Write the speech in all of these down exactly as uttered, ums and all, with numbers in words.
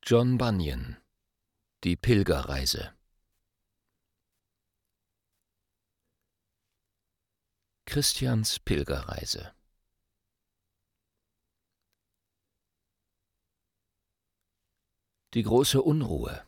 John Bunyan: Die Pilgerreise. Christians Pilgerreise. Die große Unruhe.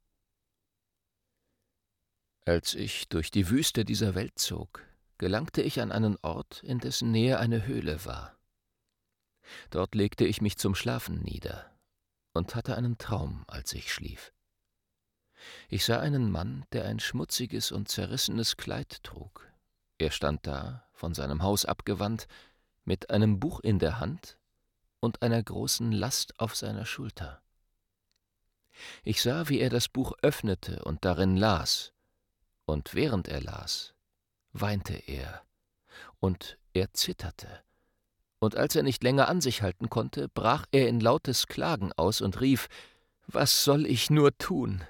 Als ich durch die Wüste dieser Welt zog, gelangte ich an einen Ort, in dessen Nähe eine Höhle war. Dort legte ich mich zum Schlafen nieder und hatte einen Traum, als ich schlief. Ich sah einen Mann, der ein schmutziges und zerrissenes Kleid trug. Er stand da, von seinem Haus abgewandt, mit einem Buch in der Hand und einer großen Last auf seiner Schulter. Ich sah, wie er das Buch öffnete und darin las, und während er las, weinte er, und er zitterte, und als er nicht länger an sich halten konnte, brach er in lautes Klagen aus und rief: »Was soll ich nur tun?«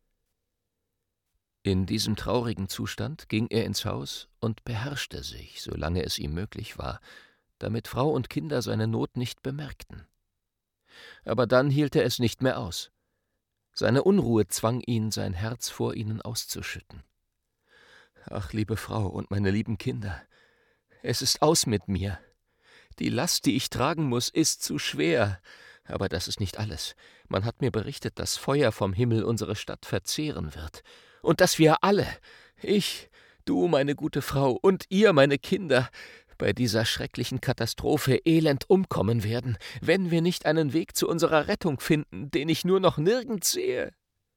In diesem traurigen Zustand ging er ins Haus und beherrschte sich, solange es ihm möglich war, damit Frau und Kinder seine Not nicht bemerkten. Aber dann hielt er es nicht mehr aus. Seine Unruhe zwang ihn, sein Herz vor ihnen auszuschütten. »Ach, liebe Frau und meine lieben Kinder, es ist aus mit mir. Die Last, die ich tragen muss, ist zu schwer. Aber das ist nicht alles. Man hat mir berichtet, dass Feuer vom Himmel unsere Stadt verzehren wird. Und dass wir alle, ich, du, meine gute Frau, und ihr, meine Kinder, bei dieser schrecklichen Katastrophe elend umkommen werden, wenn wir nicht einen Weg zu unserer Rettung finden, den ich nur noch nirgends sehe.«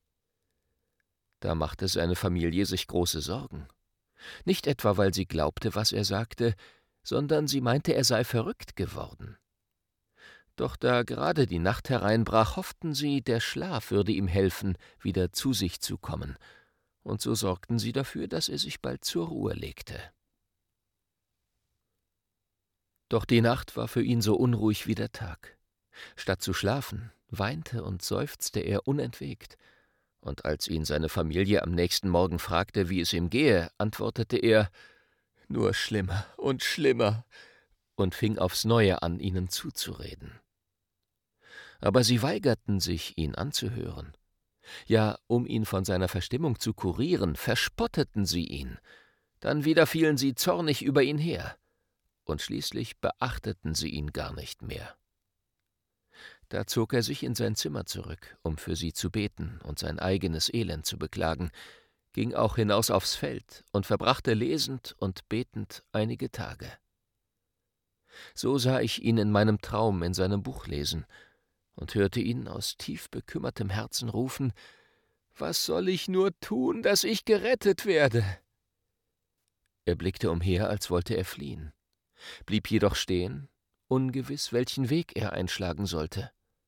Da machte seine Familie sich große Sorgen. Nicht etwa, weil sie glaubte, was er sagte, sondern sie meinte, er sei verrückt geworden. Doch da gerade die Nacht hereinbrach, hofften sie, der Schlaf würde ihm helfen, wieder zu sich zu kommen, und so sorgten sie dafür, dass er sich bald zur Ruhe legte. Doch die Nacht war für ihn so unruhig wie der Tag. Statt zu schlafen, weinte und seufzte er unentwegt, und als ihn seine Familie am nächsten Morgen fragte, wie es ihm gehe, antwortete er: »Nur schlimmer und schlimmer«, und fing aufs Neue an, ihnen zuzureden. Aber sie weigerten sich, ihn anzuhören. Ja, um ihn von seiner Verstimmung zu kurieren, verspotteten sie ihn. Dann wieder fielen sie zornig über ihn her, und schließlich beachteten sie ihn gar nicht mehr. Da zog er sich in sein Zimmer zurück, um für sie zu beten und sein eigenes Elend zu beklagen, ging auch hinaus aufs Feld und verbrachte lesend und betend einige Tage. So sah ich ihn in meinem Traum in seinem Buch lesen und hörte ihn aus tief bekümmertem Herzen rufen: »Was soll ich nur tun, dass ich gerettet werde?« Er blickte umher, als wollte er fliehen, blieb jedoch stehen, ungewiss, welchen Weg er einschlagen sollte.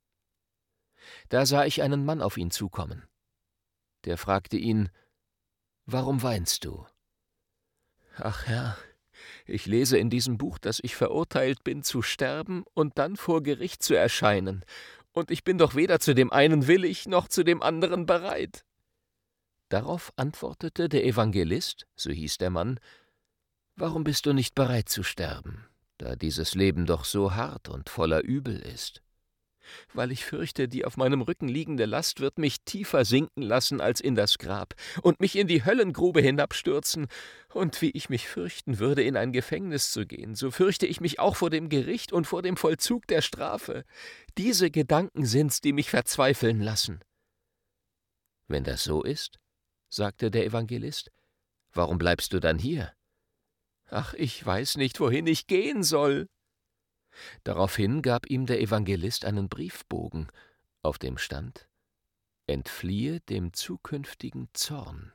Da sah ich einen Mann auf ihn zukommen. Der fragte ihn: »Warum weinst du?« »Ach Herr, ich lese in diesem Buch, dass ich verurteilt bin, zu sterben und dann vor Gericht zu erscheinen, und ich bin doch weder zu dem einen willig, noch zu dem anderen bereit.« Darauf antwortete der Evangelist, so hieß der Mann: »Warum bist du nicht bereit zu sterben, da dieses Leben doch so hart und voller Übel ist?« »Weil ich fürchte, die auf meinem Rücken liegende Last wird mich tiefer sinken lassen als in das Grab und mich in die Höllengrube hinabstürzen. Und wie ich mich fürchten würde, in ein Gefängnis zu gehen, so fürchte ich mich auch vor dem Gericht und vor dem Vollzug der Strafe. Diese Gedanken sind's, die mich verzweifeln lassen.« »Wenn das so ist«, sagte der Evangelist, »warum bleibst du dann hier?« »Ach, ich weiß nicht, wohin ich gehen soll.« Daraufhin gab ihm der Evangelist einen Briefbogen, auf dem stand: »Entfliehe dem zukünftigen Zorn.«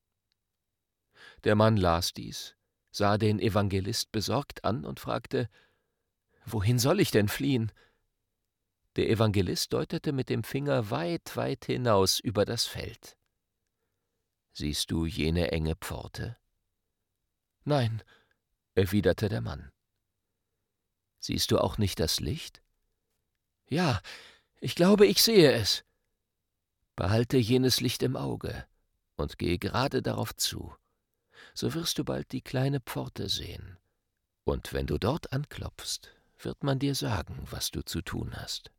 Der Mann las dies, sah den Evangelist besorgt an und fragte: »Wohin soll ich denn fliehen?« Der Evangelist deutete mit dem Finger weit, weit hinaus über das Feld. »Siehst du jene enge Pforte?« »Nein«, erwiderte der Mann. »Siehst du auch nicht das Licht?« »Ja, ich glaube, ich sehe es.« »Behalte jenes Licht im Auge und gehe gerade darauf zu. So wirst du bald die kleine Pforte sehen. Und wenn du dort anklopfst, wird man dir sagen, was du zu tun hast.«